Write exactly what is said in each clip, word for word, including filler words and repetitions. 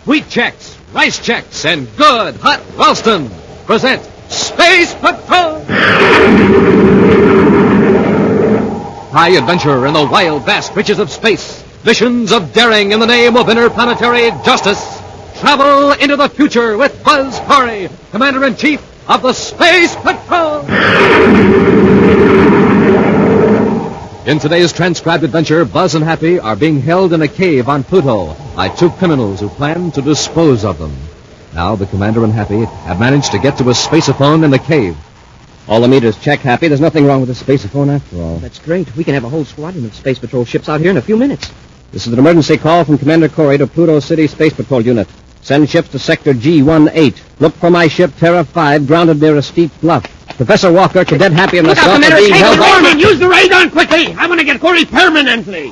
Wheat Chex, Rice Chex, and good hot Ralston present Space Patrol! High adventure in the wild, vast reaches of space. Missions of daring in the name of interplanetary justice. Travel into the future with Buzz Corey, Commander-in-Chief of the Space Patrol! In today's transcribed adventure, Buzz and Happy are being held in a cave on Pluto by two criminals who plan to dispose of them. Now the Commander and Happy have managed to get to a spaceophone in the cave. All the meters check, Happy. There's nothing wrong with the spaceophone after all. That's great. We can have a whole squadron of Space Patrol ships out here in a few minutes. This is an emergency call from Commander Corey to Pluto City Space Patrol Unit. Send ships to Sector G eighteen. Look for my ship, Terra five, grounded near a steep bluff. Professor Walker, Cadet Happy, and myself are being held by... Foreman, use the radar quickly! I want to get Corey permanently!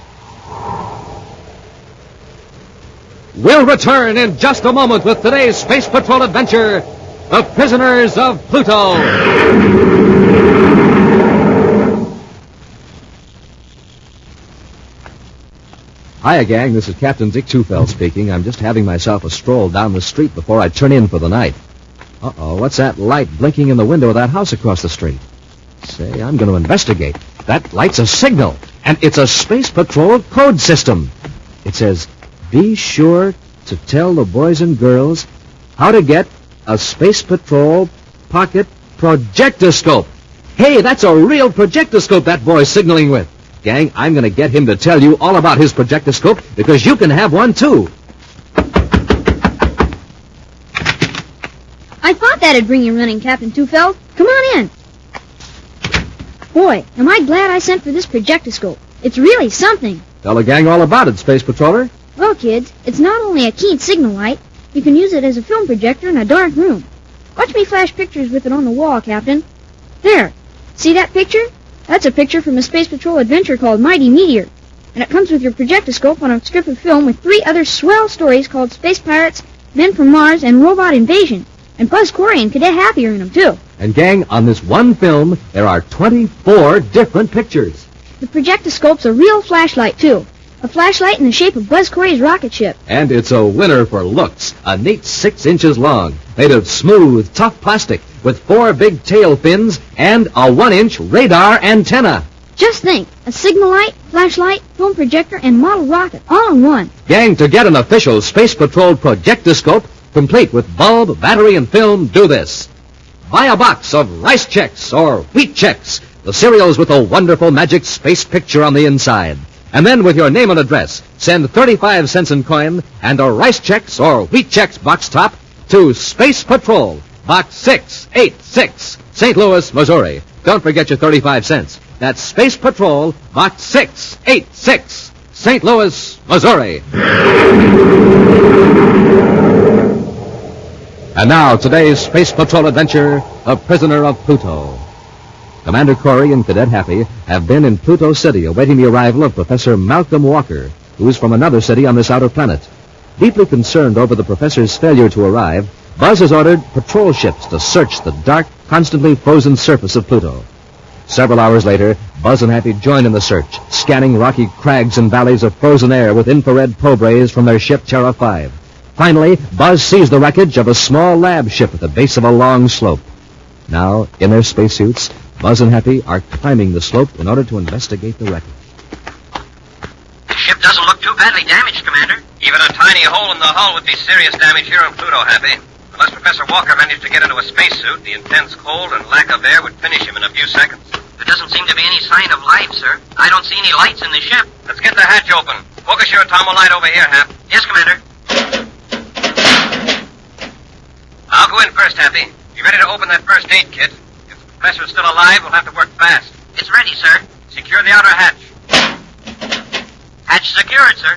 We'll return in just a moment with today's Space Patrol adventure, The Prisoners of Pluto. Hiya, gang. This is Captain Dick Tufeld speaking. I'm just having myself a stroll down the street before I turn in for the night. Uh-oh, what's that light blinking in the window of that house across the street? Say, I'm going to investigate. That light's a signal, and it's a Space Patrol code system. It says, be sure to tell the boys and girls how to get a Space Patrol pocket projectoscope. Hey, that's a real projectoscope that boy's signaling with. Gang, I'm going to get him to tell you all about his projectoscope because you can have one, too. I thought that'd bring you running, Captain Tufeld. Come on in. Boy, am I glad I sent for this projectoscope. It's really something. Tell the gang all about it, Space Patroller. Well, kids, it's not only a keen signal light. You can use it as a film projector in a dark room. Watch me flash pictures with it on the wall, Captain. There. See that picture? That's a picture from a Space Patrol adventure called Mighty Meteor. And it comes with your projectoscope on a strip of film with three other swell stories called Space Pirates, Men from Mars, and Robot Invasion. And Buzz Corey and Cadet Happy are in them, too. And, gang, on this one film, there are twenty-four different pictures. The projectoscope's a real flashlight, too. A flashlight in the shape of Buzz Corey's rocket ship. And it's a winner for looks. A neat six inches long, made of smooth, tough plastic, with four big tail fins and a one-inch radar antenna. Just think, a signal light, flashlight, film projector, and model rocket, all in one. Gang, to get an official Space Patrol projectoscope, complete with bulb, battery, and film, do this. Buy a box of Rice Chex or Wheat Chex, the cereals with a wonderful magic space picture on the inside. And then with your name and address, send thirty-five cents in coin and a Rice Chex or Wheat Chex box top to Space Patrol, Box six eighty-six, Saint Louis, Missouri. Don't forget your thirty-five cents. That's Space Patrol, Box six eighty-six, Saint Louis, Missouri. And now, today's Space Patrol adventure, The Prisoner of Pluto. Commander Corey and Cadet Happy have been in Pluto City awaiting the arrival of Professor Malcolm Walker, who's from another city on this outer planet. Deeply concerned over the professor's failure to arrive, Buzz has ordered patrol ships to search the dark, constantly frozen surface of Pluto. Several hours later, Buzz and Happy join in the search, scanning rocky crags and valleys of frozen air with infrared probe rays from their ship Terra five. Finally, Buzz sees the wreckage of a small lab ship at the base of a long slope. Now, in their spacesuits, Buzz and Happy are climbing the slope in order to investigate the wreckage. The ship doesn't look too badly damaged, Commander. Even a tiny hole in the hull would be serious damage here on Pluto, Happy. Unless Professor Walker managed to get into a spacesuit, the intense cold and lack of air would finish him in a few seconds. There doesn't seem to be any sign of life, sir. I don't see any lights in the ship. Let's get the hatch open. Focus your atomo light over here, Hap. Yes, Commander. I'll go in first, Happy. You ready to open that first aid kit? If the professor's still alive, we'll have to work fast. It's ready, sir. Secure the outer hatch. Hatch secured, sir.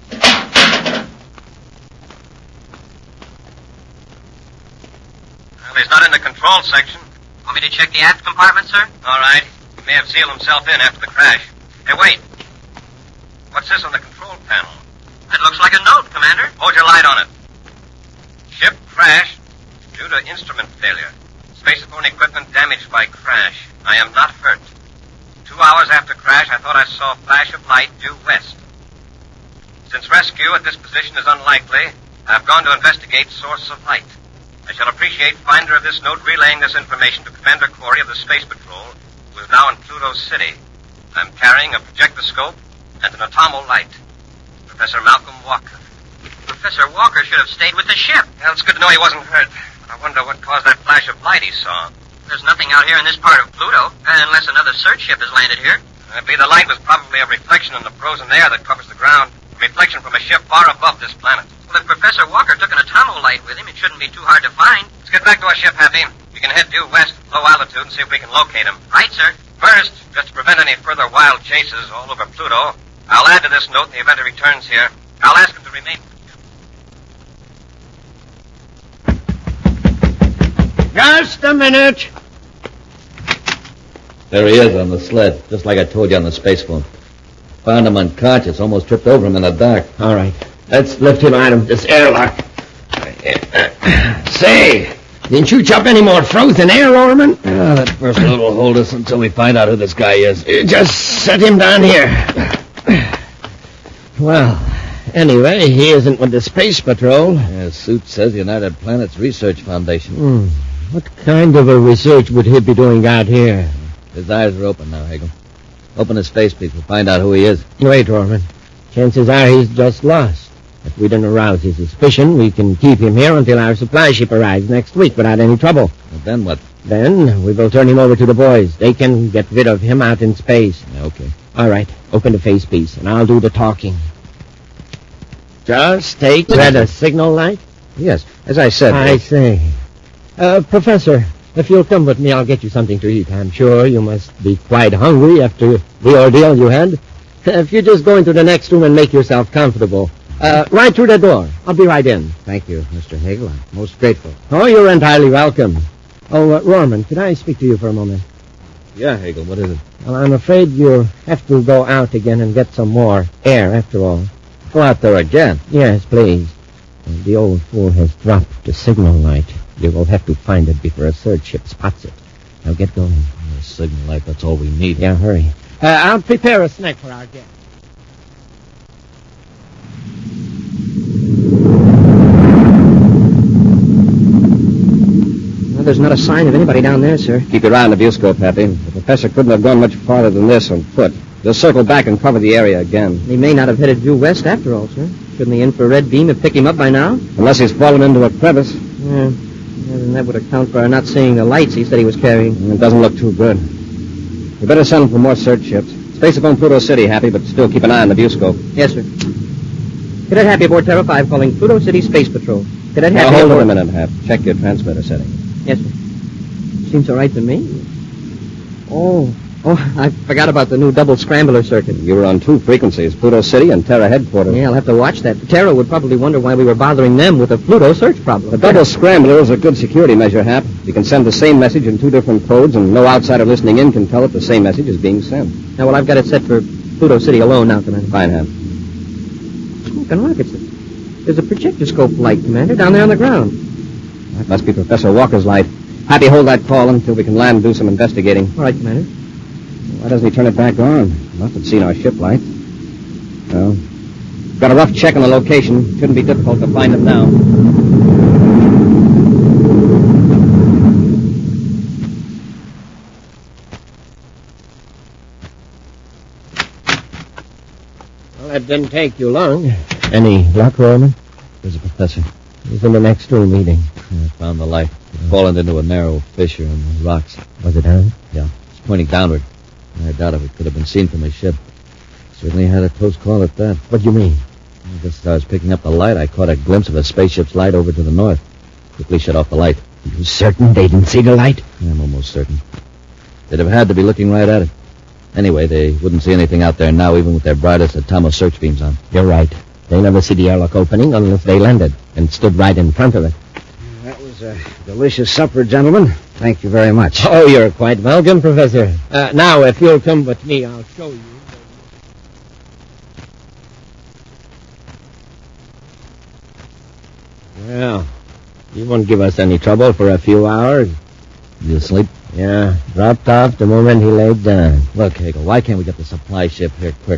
Well, he's not in the control section. Want me to check the aft compartment, sir? All right. He may have sealed himself in after the crash. Hey, wait. What's this on the control panel? It looks like a note, Commander. Hold your light on it. Ship crashed due to instrument failure. Spacephone equipment damaged by crash. I am not hurt. Two hours after crash, I thought I saw a flash of light due west. Since rescue at this position is unlikely, I've gone to investigate source of light. I shall appreciate finder of this note relaying this information to Commander Corey of the Space Patrol, who is now in Pluto City. I'm carrying a projectoscope and an atomo light. Professor Malcolm Walker. Professor Walker should have stayed with the ship. Well, it's good to know he wasn't hurt. But I wonder what caused that flash of light he saw. There's nothing out here in this part of Pluto, unless another search ship has landed here. I believe the light was probably a reflection in the frozen air that covers the ground. A reflection from a ship far above this planet. Well, if Professor Walker took an atomo light with him, it shouldn't be too hard to find. Let's get back to our ship, Happy. We can head due west, low altitude, and see if we can locate him. Right, sir. First, just to prevent any further wild chases all over Pluto, I'll add to this note in the event he returns here. I'll ask him to remain. Just a minute. There he is on the sled, just like I told you on the space phone. Found him unconscious, almost tripped over him in the dark. All right. Let's lift him out of this airlock. Say, didn't you chop any more frozen air, Orman? Oh, that first load will hold us until we find out who this guy is. Just set him down here. Well, anyway, he isn't with the Space Patrol. Yeah, his suit says United Planets Research Foundation. Hmm. What kind of a research would he be doing out here? His eyes are open now, Hagel. Open his face, please. We'll find out who he is. Wait, Orman. Chances are he's just lost. If we don't arouse his suspicion, we can keep him here until our supply ship arrives next week without any trouble. Well, then what? Then we will turn him over to the boys. They can get rid of him out in space. Yeah, okay. All right. Open the face piece, and I'll do the talking. Just take that a signal light? Yes, as I said. I uh, see. Uh, Professor, if you'll come with me, I'll get you something to eat. I'm sure you must be quite hungry after the ordeal you had. If you just go into the next room and make yourself comfortable. Uh, right through the door. I'll be right in. Thank you, Mister Hagel. I'm most grateful. Oh, you're entirely welcome. Oh, uh, Rorman, could I speak to you for a moment? Yeah, Hagel, what is it? Well, I'm afraid you'll have to go out again and get some more air, after all. Go out there again? Yes, please. The old fool has dropped the signal light. You will have to find it before a search ship spots it. Now get going. The signal light, that's all we need. Yeah, hurry. Uh, I'll prepare a snack for our guest. Well, there's not a sign of anybody down there, sir. Keep your eye on the viewscope, Happy. The professor couldn't have gone much farther than this on foot. Just circle back and cover the area again. He may not have headed due west after all, sir. Shouldn't the infrared beam have picked him up by now? Unless he's fallen into a crevice. Yeah. Yeah, then that would account for our not seeing the lights he said he was carrying. It doesn't look too good. We better send him for more search ships. Space upon Pluto City, Happy, but still keep an eye on the viewscope. Yes, sir. Cadet Happy aboard Terra five calling Pluto City Space Patrol. Cadet Now, Happy hold aboard... on a minute, Hap. Check your transmitter setting. Yes, sir. Seems all right to me. Oh, oh, I forgot about the new double scrambler circuit. You were on two frequencies, Pluto City and Terra headquarters. Yeah, I'll have to watch that. Terra would probably wonder why we were bothering them with a Pluto search problem. The double scrambler is a good security measure, Hap. You can send the same message in two different codes, and no outsider listening in can tell that the same message is being sent. Now, well, I've got it set for Pluto City alone now, Commander. Fine, Hap. Smoking rockets. There's a projectoscope light, Commander, down there on the ground. That must be Professor Walker's light. Happy, hold that call until we can land and do some investigating. All right, Commander. Why doesn't he turn it back on? Must have seen our ship light. Well, got a rough check on the location. Shouldn't be difficult to find it now. Well, that didn't take you long. Any luck, Rorman? There's a professor. He's in the next room eating. Yeah, I found the light. It's fallen into a narrow fissure in the rocks. Was it on? Yeah, it's pointing downward. I doubt if it could have been seen from his ship. Certainly had a close call at that. What do you mean? Just as I was picking up the light, I caught a glimpse of a spaceship's light over to the north. Quickly shut off the light. You certain they didn't see the light? I'm almost certain. They'd have had to be looking right at it. Anyway, they wouldn't see anything out there now, even with their brightest atomo search beams on. You're right. They never see the airlock opening unless they landed and stood right in front of it. That was a delicious supper, gentlemen. Thank you very much. Oh, you're quite welcome, Professor. Uh, now, if you'll come with me, I'll show you. Well, you won't give us any trouble for a few hours. You asleep? Yeah, dropped off the moment he laid down. Look, Hagel, why can't we get the supply ship here quicker?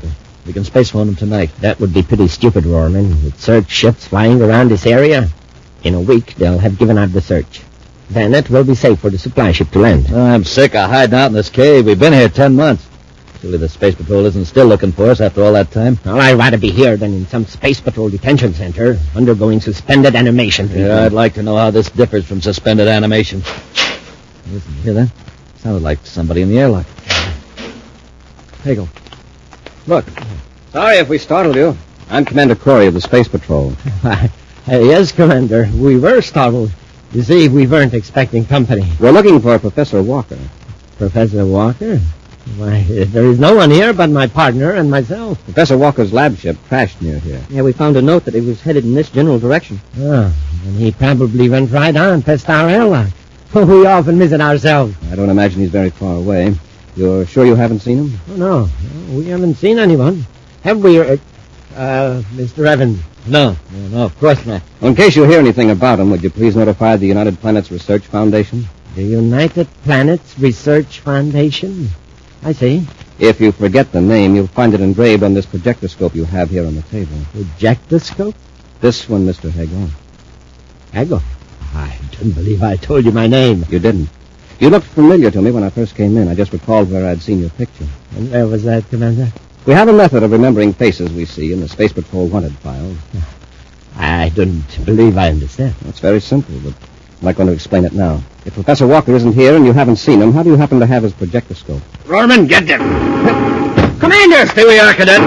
We can space phone them tonight. That would be pretty stupid, Rorman. With search ships flying around this area, in a week they'll have given out the search. Then it will be safe for the supply ship to land. Oh, I'm sick of hiding out in this cave. We've been here ten months. Surely the Space Patrol isn't still looking for us after all that time. Well, I'd rather be here than in some Space Patrol detention center, undergoing suspended animation. Yeah, I'd like to know how this differs from suspended animation. Listen, you hear that? Sounded like somebody in the airlock. Hegel. Look. Sorry if we startled you. I'm Commander Corey of the Space Patrol. uh, yes, Commander. We were startled. You see, we weren't expecting company. We're looking for Professor Walker. Professor Walker? Why, there is no one here but my partner and myself. Professor Walker's lab ship crashed near here. Yeah, we found a note that it was headed in this general direction. Oh, and he probably went right on past our airlock. We often miss it ourselves. I don't imagine he's very far away. You're sure you haven't seen him? Oh, no. no we haven't seen anyone. Have we, uh, uh, Mister Evans? No, no, no, of course not. Well, in case you hear anything about him, would you please notify the United Planets Research Foundation? The United Planets Research Foundation? I see. If you forget the name, you'll find it engraved on this projectoscope you have here on the table. Projectoscope? This one, Mister Hegel. Hegel? I don't believe I told you my name. You didn't. You looked familiar to me when I first came in. I just recalled where I'd seen your picture. And where was that, Commander? We have a method of remembering faces we see in the Space Patrol wanted file. I don't believe I understand. It's very simple, but I'm not going to explain it now. If Professor Walker isn't here and you haven't seen him, how do you happen to have his projectoscope? Rorman, get them! Commander! Here we are, Cadet.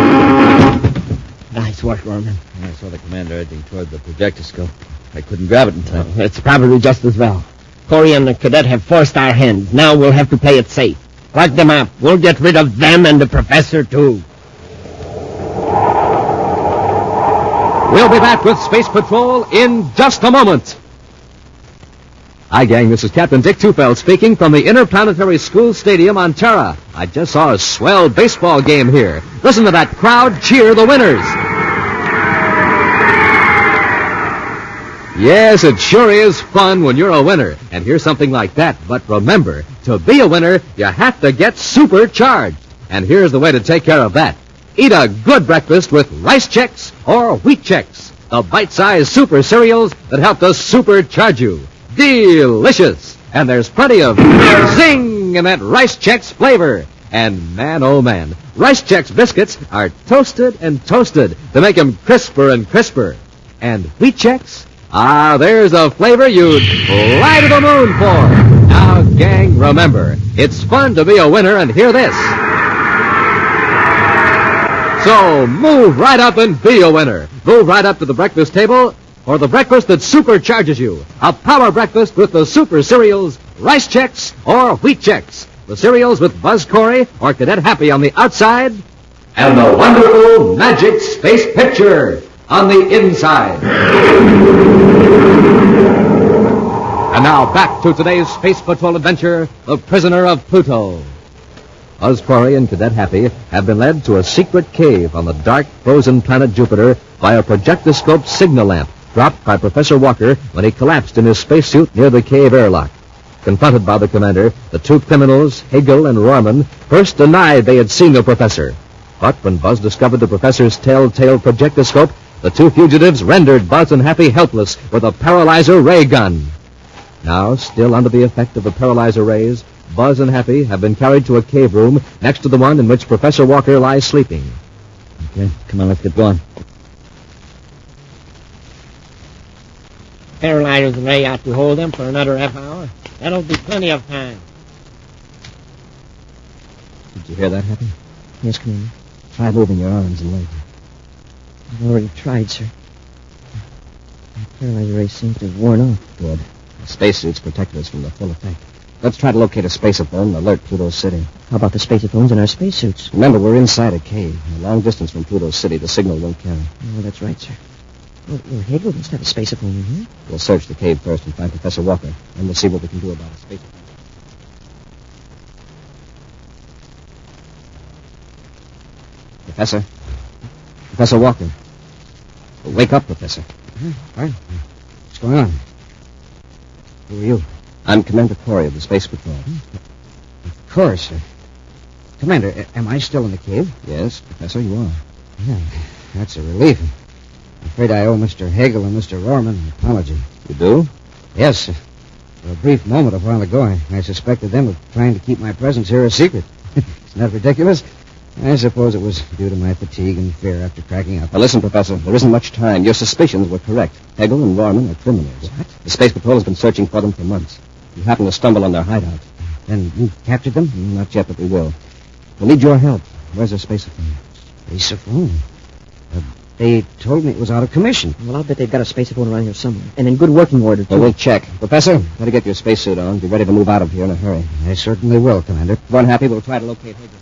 Nice work, Rorman. I saw the commander edging toward the projectoscope. I couldn't grab it in time. Oh, it's probably just as well. Corey and the cadet have forced our hand. Now we'll have to play it safe. Lock them up. We'll get rid of them and the professor, too. We'll be back with Space Patrol in just a moment. Hi, gang. This is Captain Dick Tufeld speaking from the Interplanetary School Stadium on Terra. I just saw a swell baseball game here. Listen to that crowd cheer the winners. Yes, it sure is fun when you're a winner and hear something like that. But remember, to be a winner, you have to get supercharged. And here's the way to take care of that. Eat a good breakfast with Rice Chex or Wheat Chex, the bite-sized super cereals that help to supercharge you. Delicious! And there's plenty of zing in that Rice Chex flavor. And man, oh man, Rice Chex biscuits are toasted and toasted to make them crisper and crisper. And Wheat Chex? Ah, there's a flavor you'd fly to the moon for. Now, gang, remember, it's fun to be a winner, and hear this. So move right up and be a winner. Move right up to the breakfast table for the breakfast that supercharges you. A power breakfast with the super cereals, Rice Chex or Wheat Chex. The cereals with Buzz Corey or Cadet Happy on the outside, and the wonderful magic space picture on the inside. And now back to today's Space Patrol adventure, The Prisoner of Pluto. Buzz Corey and Cadet Happy have been led to a secret cave on the dark, frozen planet Jupiter by a projectoscope signal lamp dropped by Professor Walker when he collapsed in his spacesuit near the cave airlock. Confronted by the commander, the two criminals, Hegel and Rorman, first denied they had seen the professor. But when Buzz discovered the professor's telltale projectoscope, the two fugitives rendered Buzz and Happy helpless with a paralyzer ray gun. Now, still under the effect of the paralyzer rays, Buzz and Happy have been carried to a cave room next to the one in which Professor Walker lies sleeping. Okay, come on, let's get going. Paralyzer's ray out to hold them for another half hour. That'll be plenty of time. Did you hear that, Happy? Yes, Commander. Try moving your arms and legs. I've already tried, sir. My paralyzer ray seems to have worn off. Good. The spacesuits protected us from the full effect. Let's try to locate a spaceophone and alert Pluto City. How about the spacephones in our spacesuits? Remember, we're inside a cave. A long distance from Pluto City. The signal won't carry. Oh, that's right, sir. Well, well Hegel must have a spaceophone in here. We'll search the cave first and find Professor Walker. Then we'll see what we can do about a spaceophone. Professor? Professor Walker. Well, wake up, Professor. Mm-hmm. All right. What's going on? Who are you? I'm Commander Corey of the Space Patrol. Of course, sir. Commander, a- am I still in the cave? Yes, Professor, you are. Yeah, that's a relief. I'm afraid I owe Mister Hagel and Mister Rorman an apology. You do? Yes. For a brief moment a while ago, I, I suspected them of trying to keep my presence here a secret. Isn't that ridiculous? I suppose it was due to my fatigue and fear after cracking up. Now, listen, Professor, there isn't much time. Your suspicions were correct. Hegel and Rorman are criminals. What? The Space Patrol has been searching for them for months. You happened to stumble on their hideout. Then you captured them? Not yet, but we will. We'll need your help. Where's their spaceophone? Spaceophone? Uh, they told me it was out of commission. Well, I'll bet they've got a spaceophone around here somewhere. And in good working order, too. Well, we'll check. Professor, better get your spacesuit on. Be ready to move out of here in a hurry. I certainly will, Commander. If we're unhappy, we'll try to locate Hegel.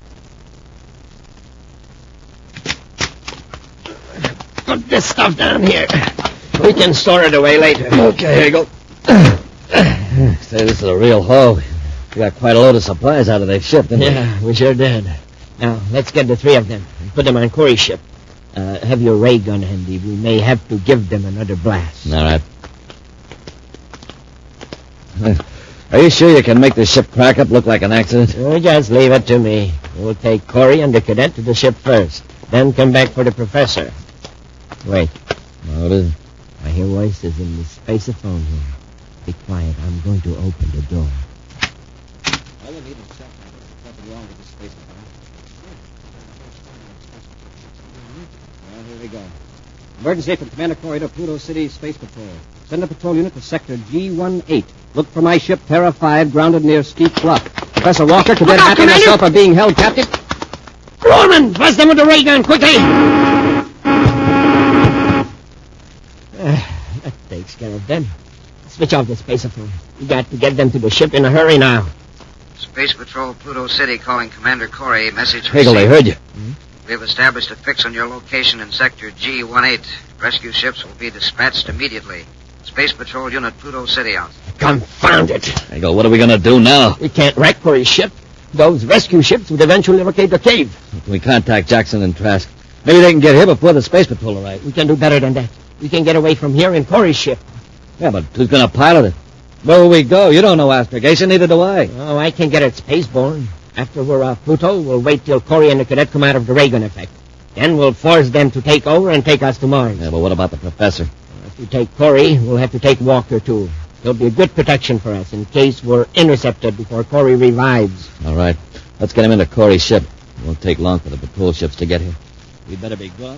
Put this stuff down here. We can store it away later. Okay, Hegel. Say, this is a real haul. We got quite a load of supplies out of their ship, didn't we? Yeah, we sure did. Now, let's get the three of them and put them on Corey's ship. Uh, have your ray gun handy. We may have to give them another blast. All right. Are you sure you can make the ship crack up look like an accident? Uh, just leave it to me. We'll take Corey and the cadet to the ship first. Then come back for the professor. Wait. What is it? I hear voices in the spaceophone here. Be quiet. I'm going to open the door. All you need is check. There's nothing wrong with the spaceophone. Well, here we go. Emergency from Commander Corey to Pluto City Space Patrol. Send a patrol unit to Sector G eighteen. Look for my ship, Terra five, grounded near Steep Bluff. Professor Walker, Cadet Happy, and myself are being held captive. Rorman, bust them with the ray gun, quickly! Uh, that takes care of them. Switch off the spaceophone. We got to get them to the ship in a hurry now. Space Patrol, Pluto City, calling Commander Corey. Message Hegel, I heard you. Hmm? We have established a fix on your location in Sector G eighteen. Rescue ships will be dispatched immediately. Space Patrol Unit, Pluto City out. Confound it. Hegel, what are we going to do now? We can't wreck Corey's ship. Those rescue ships would eventually locate the cave. Can we contact Jackson and Trask? Maybe they can get here before the Space Patrol arrives. We can do better than that. We can get away from here in Corey's ship. Yeah, but who's going to pilot it? Where will we go? You don't know astrogation, neither do I. Oh, I can get it spaceborne. After we're off Pluto, we'll wait till Corey and the cadet come out of the ray gun effect. Then we'll force them to take over and take us to Mars. Yeah, but what about the professor? If we take Corey, we'll have to take Walker, too. He'll be a good protection for us in case we're intercepted before Corey revives. All right. Let's get him into Corey's ship. It won't take long for the patrol ships to get here. We better be gone.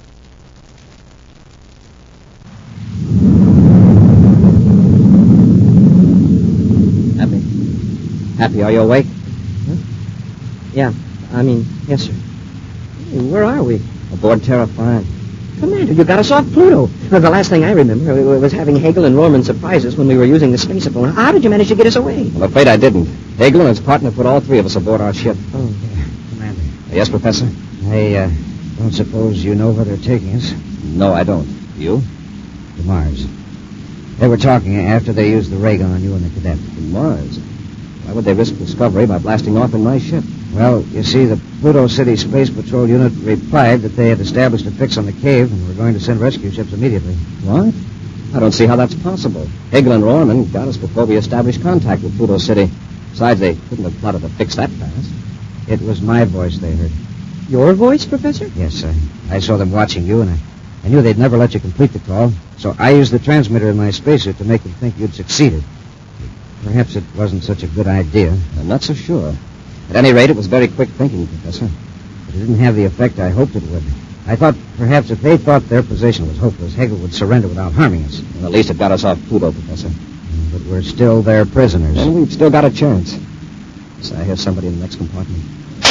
Happy. Happy, are you awake? Huh? Yeah, I mean, yes, sir. Hey, where are we? Aboard Terra five. Commander, you got us off Pluto. Well, the last thing I remember was having Hegel and Rorman surprise us when we were using the spaceophone. How did you manage to get us away? I'm afraid I didn't. Hegel and his partner put all three of us aboard our ship. Oh, dear. Commander. Yes, Professor? I uh, don't suppose you know where they're taking us. No, I don't. You? To Mars. They were talking after they used the ray gun on you and the cadet. To Mars? Why would they risk discovery by blasting off in my ship? Well, you see, the Pluto City Space Patrol unit replied that they had established a fix on the cave and were going to send rescue ships immediately. What? I don't see how that's possible. Hegel and Rorman got us before we established contact with Pluto City. Besides, they couldn't have plotted to fix that fast. It was my voice they heard. Your voice, Professor? Yes, I, I saw them watching you, and I, I knew they'd never let you complete the call. So I used the transmitter in my spacesuit to make them think you'd succeeded. Perhaps it wasn't such a good idea. I'm not so sure. At any rate, it was very quick thinking, Professor. But it didn't have the effect I hoped it would. I thought perhaps if they thought their position was hopeless, Hegel would surrender without harming us. Well, at least it got us off Pluto, Professor. But we're still their prisoners. And we've still got a chance. So I hear somebody in the next compartment.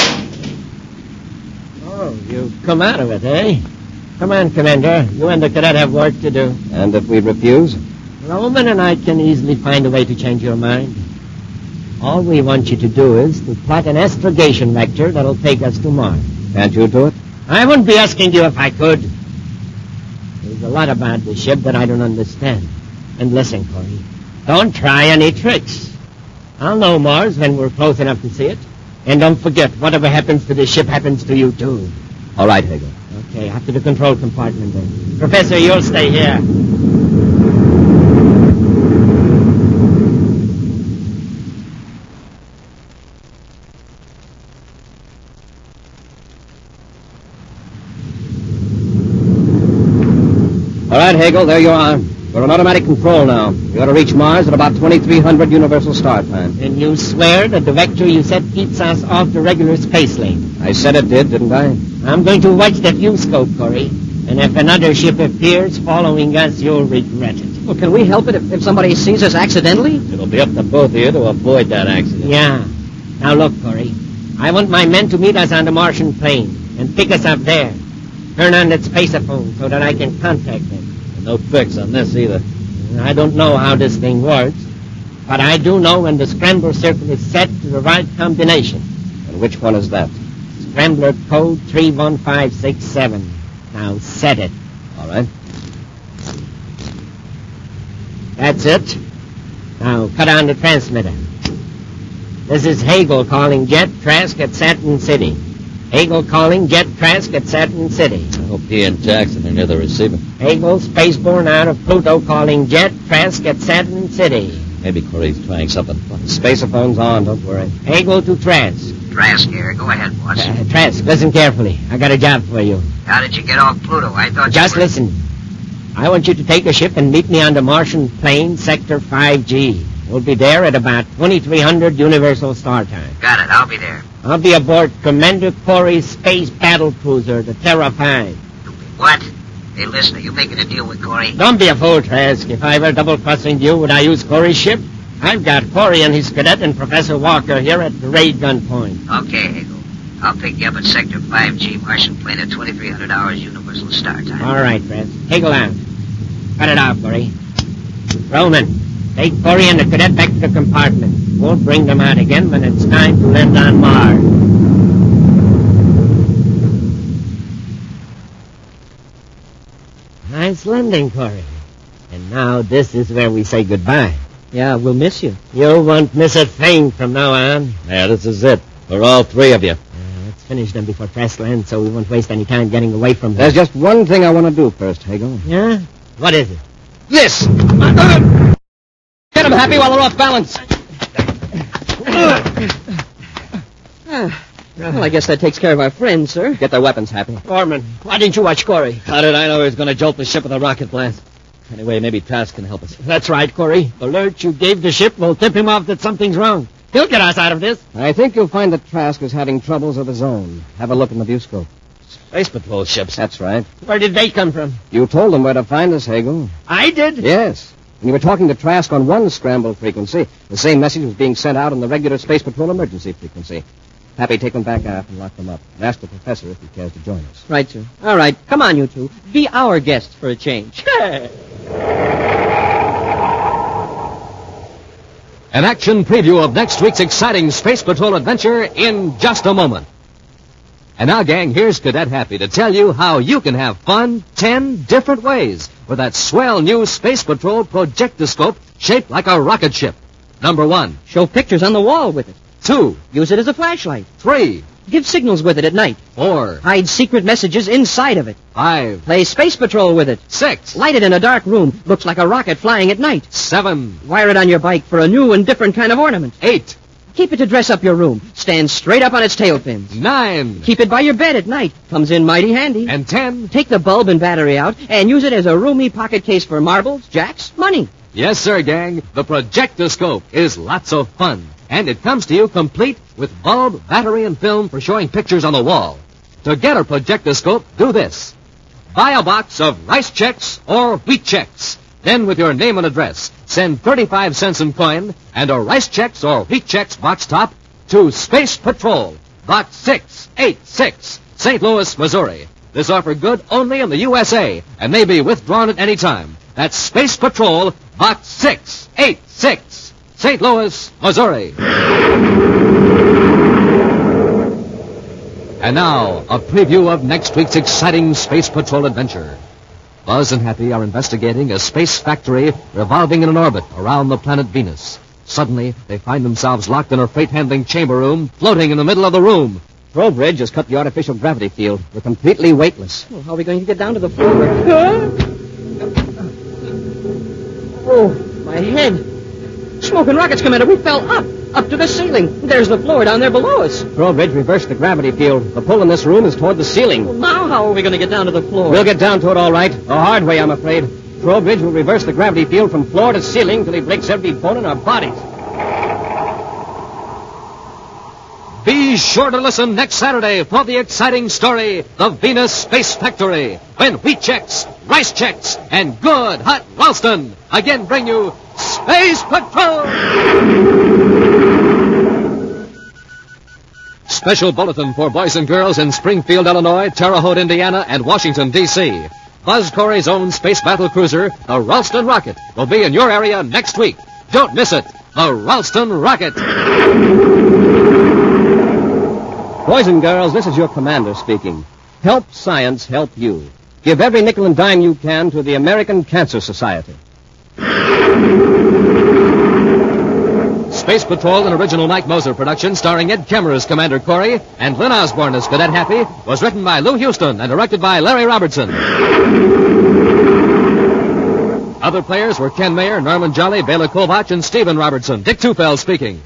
Oh, you've come out of it, eh? Come on, Commander. You and the cadet have work to do. And if we refuse? Roman and I can easily find a way to change your mind. All we want you to do is to plot an astrogation vector that'll take us to Mars. Can't you do it? I wouldn't be asking you if I could. There's a lot about the ship that I don't understand. And listen, Corey, don't try any tricks. I'll know Mars when we're close enough to see it. And don't forget, whatever happens to the ship happens to you, too. All right, Hegel. Okay, after the control compartment, then. Professor, you'll stay here. All right, Hagel, there you are. We're on automatic control now. You ought to reach Mars at about twenty-three hundred Universal Star Time. And you swear that the vector you set keeps us off the regular space lane? I said it did, didn't I? I'm going to watch the viewscope, Corey. And if another ship appears following us, you'll regret it. Well, can we help it if, if somebody sees us accidentally? It'll be up to both of you to avoid that accident. Yeah. Now look, Corey. I want my men to meet us on the Martian plane and pick us up there. Turn on that spaceophone so that I can contact them. And no fix on this either. I don't know how this thing works, but I do know when the scrambler circle is set to the right combination. And which one is that? Scrambler code three one five six seven. Now set it. All right. That's it. Now cut on the transmitter. This is Hagel calling Jet Trask at Saturn City. Hagel calling Jet Trask at Saturn City. I hope he and Jackson are near the receiver. Hagel, spaceborne out of Pluto, calling Jet Trask at Saturn City. Maybe Corey's trying something fun. Spacephone's on, don't worry. Hagel to Trask. Trask here. Go ahead, boss. Uh, Trask, listen carefully. I got a job for you. How did you get off Pluto? I thought Just you were... listen. I want you to take a ship and meet me on the Martian plane, Sector five G. We'll be there at about twenty-three hundred Universal Star Time. Got it. I'll be there. I'll be aboard Commander Corey's space battle cruiser, the Terra five. What? Hey, listen, are you making a deal with Corey? Don't be a fool, Trask. If I were double-crossing you, would I use Corey's ship? I've got Corey and his cadet and Professor Walker here at the ray gun point. Okay, Hagel. I'll pick you up at Sector five G, Martian plane at twenty-three hundred hours Universal Star Time. All right, Trask. Hagel out. Cut it out, Corey. Roman, take Corey and the cadet back to the compartment. Won't bring them out again when it's time to land on Mars. Nice landing, Corey. And now this is where we say goodbye. Yeah, we'll miss you. You won't miss a thing from now on. Yeah, this is it. For all three of you. Uh, let's finish them before Trask lands so we won't waste any time getting away from them. There's just one thing I want to do first, Hagel. Yeah? What is it? This! Get him happy while they're off balance. Well, I guess that takes care of our friends, sir. Get their weapons, Happy. Foreman, why didn't you watch Corey? How did I know he was going to jolt the ship with a rocket blast? Anyway, maybe Trask can help us. That's right, Corey. The alert you gave the ship will tip him off that something's wrong. He'll get us out of this. I think you'll find that Trask is having troubles of his own. Have a look in the viewscope. Space Patrol ships. That's right. Where did they come from? You told them where to find us, Hagel. I did? Yes. When you were talking to Trask on one scramble frequency, the same message was being sent out on the regular Space Patrol emergency frequency. Happy, take them back out and lock them up. And ask the professor if he cares to join us. Right, sir. All right. Come on, you two. Be our guests for a change. An action preview of next week's exciting Space Patrol adventure in just a moment. And now, gang, here's Cadet Happy to tell you how you can have fun ten different ways with that swell new Space Patrol projectoscope shaped like a rocket ship. Number one. Show pictures on the wall with it. Two. Use it as a flashlight. Three. Give signals with it at night. Four. Hide secret messages inside of it. Five. Play Space Patrol with it. Six. Light it in a dark room. Looks like a rocket flying at night. Seven. Wire it on your bike for a new and different kind of ornament. Eight. Keep it to dress up your room. Stand straight up on its tail fins. Nine. Keep it by your bed at night. Comes in mighty handy. And ten. Take the bulb and battery out and use it as a roomy pocket case for marbles, jacks, money. Yes, sir, gang. The projectoscope is lots of fun. And it comes to you complete with bulb, battery, and film for showing pictures on the wall. To get a projectoscope, do this. Buy a box of rice checks or wheat checks. Then, with your name and address, send thirty-five cents in coin and a rice checks or wheat checks box top to Space Patrol, Box six eighty-six, Saint Louis, Missouri. This offer good only in the U S A and may be withdrawn at any time. That's Space Patrol, Box six eighty-six, Saint Louis, Missouri. And now, a preview of next week's exciting Space Patrol adventure. Buzz and Happy are investigating a space factory revolving in an orbit around the planet Venus. Suddenly, they find themselves locked in a freight-handling chamber room, floating in the middle of the room. Trowbridge has cut the artificial gravity field. We're completely weightless. Well, how are we going to get down to the floor? Oh, my head. Smoking rockets, Commander. We fell up. Up to the ceiling. There's the floor down there below us. Trowbridge reversed the gravity field. The pull in this room is toward the ceiling. Well, now how are we going to get down to the floor? We'll get down to it all right. The hard way, I'm afraid. Trowbridge will reverse the gravity field from floor to ceiling till he breaks every bone in our bodies. Be sure to listen next Saturday for the exciting story, The Venus Space Factory, when Wheat Chex, Rice Chex, and good hot Ralston again bring you Space Patrol! Special bulletin for boys and girls in Springfield, Illinois, Terre Haute, Indiana, and Washington, D C Buzz Corey's own space battle cruiser, the Ralston Rocket, will be in your area next week. Don't miss it. The Ralston Rocket. Boys and girls, this is your commander speaking. Help science help you. Give every nickel and dime you can to the American Cancer Society. Space Patrol, an original Mike Moser production starring Ed Kemmer as Commander Corey and Lynn Osborne as Cadet Happy, was written by Lou Houston and directed by Larry Robertson. Other players were Ken Mayer, Norman Jolly, Bela Kovach, and Stephen Robertson. Dick Tufeld speaking.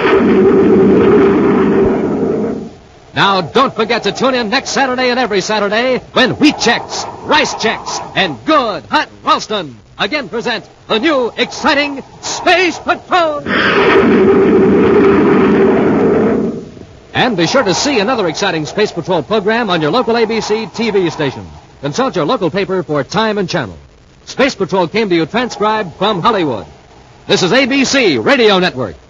Now, don't forget to tune in next Saturday and every Saturday when Wheat Chex, Rice Chex, and good hot Ralston again present the new exciting Space Patrol. And be sure to see another exciting Space Patrol program on your local A B C T V station. Consult your local paper for time and channel. Space Patrol came to you transcribed from Hollywood. This is A B C Radio Network.